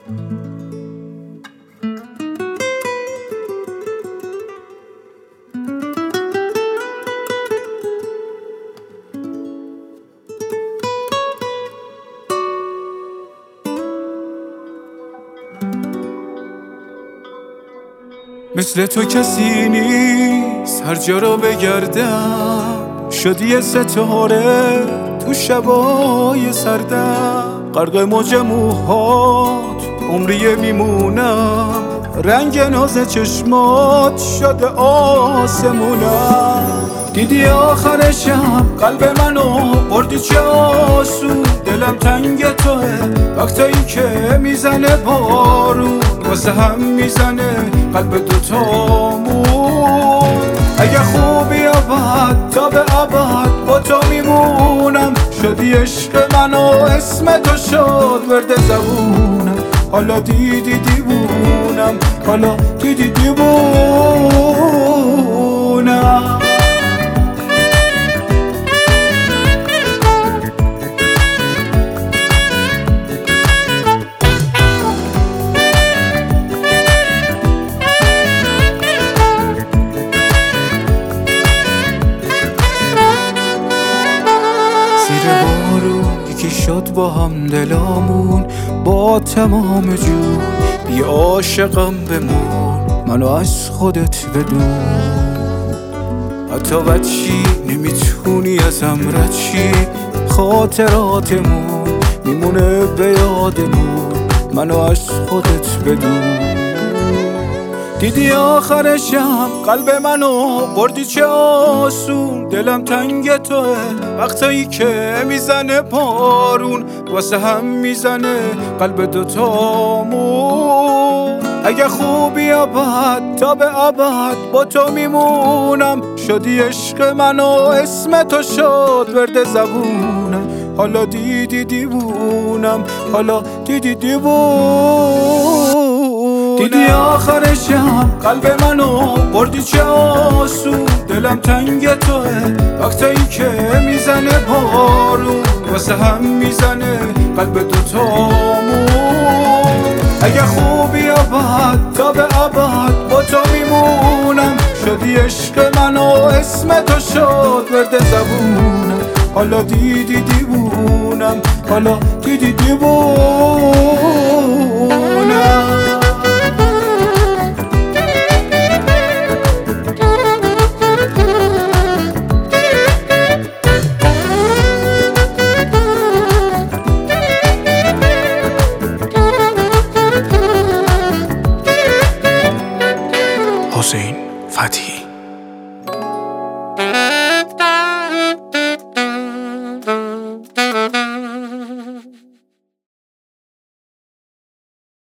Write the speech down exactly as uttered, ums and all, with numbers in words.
مثل تو کسی نیست هر جا رو بگردم، شدی ستاره تو شبای سردم، غرق موج موهات عمری میمونم، رنگ ناز چشمات شده آسمونم. دیدی آخر شب قلب منو بردی چه آسون، دلم تنگ توه وقتایی که میزنه بارون، واسه هم میزنه قلب دوتامون. اگه خوبی یا بد تا به ابد با تو میمونم، شدی عشق من و اسم تو شد ورد زبونم. حالا دیدی دیوونم، حالا دیدی دیوونم. یکی شد با هم دلامون با تمام جون، بی عاشقم بمون منو از خودت بدون. حتی بچی نمیتونی ازم رد شی، خاطراتمون میمونه به یادمون منو از خودت بدون. دیدی آخر شب قلب منو بردی چه آسون، دلم تنگ توه وقتایی که میزنه بارون، واسه هم میزنه قلب دوتامون. اگه خوبی یا بد تا به ابد با تو میمونم، شدی عشق من و اسم تو شد ورد زبونم. حالا دیدی دیوونم، حالا دیدی دیوونم. دیدی آخر شب قلب منو بردی چه آسون، دلم تنگ توه وقتایی که میزنه بارون، واسه هم میزنه قلب دوتامون. اگه خوبی یا بد تا به ابد با تو میمونم، شدی عشق من و اسم تو شد ورد زبونم. حالا دیدی دیوونم، حالا دیدی دیوونم.